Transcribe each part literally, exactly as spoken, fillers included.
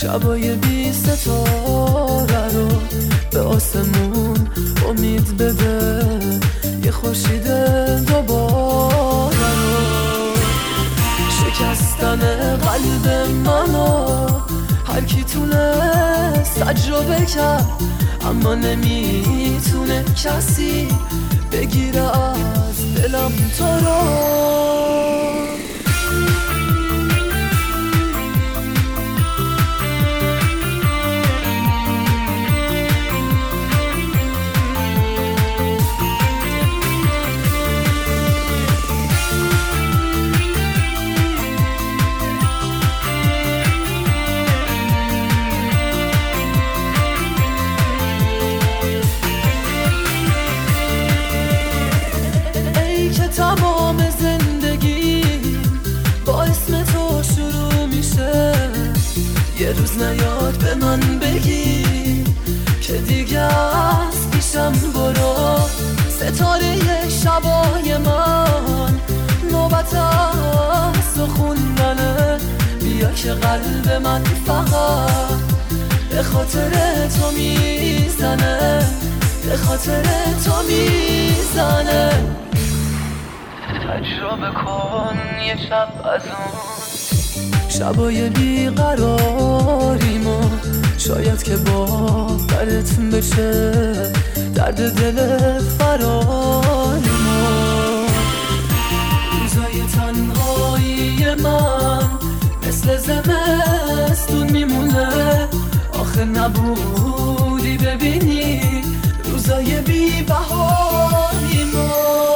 شبای بی ستاره رو به آسمون امید بده، یه خورشید دوباره رو. شکستن قلب منو هر کی تونست تجربه کرد، اما نمیتونه کسی بگیره از دلم تو رو. تمام زندگی با اسم تو شروع میشه، یه روز نیاد به من بگی که دیگه از پیشم برو. ستاره شبای من نوبت از تو خوندنه، بیا که قلب من فقط به خاطر تو میزنه، به خاطر تو میزنه. تجربه کن یه شب از اون شبای بیقراریمو، شاید که باورت بشه درد دل فراریمو. روزای تنهایی من مثل زمستون میمونه، آخه نبودی ببینی روزای بی بهاریمو.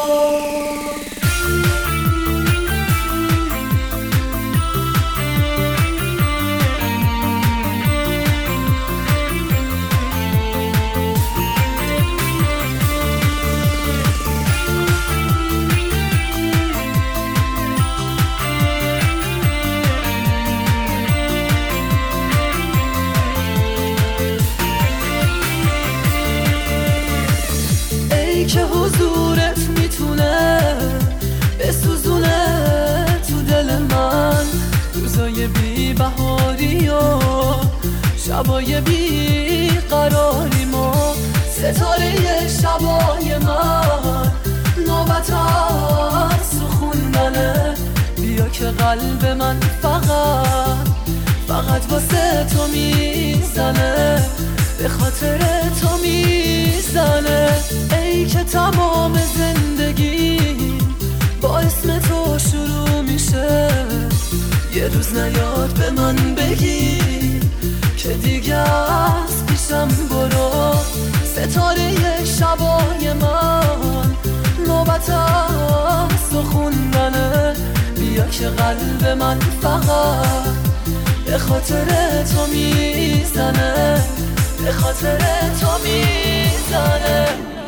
که حضورت میتونه بسوزونه تو دل من روزای بی بهاری و شبای بی قراریمو. ستاره شبای من نوبت از تو خوندنه، بیا که قلب من فقط فقط واسه تو میزنه، به خاطر تو میزنه. ای که تمام زندگی با اسم تو شروع میشه، یه روز نیاد به من بگی که دیگه از پیشم برو. ستاره شبای من نوبت از تو خوندنه، بیا که قلب من فقط به خاطر تو میزنه، به خاطر تو میزنه.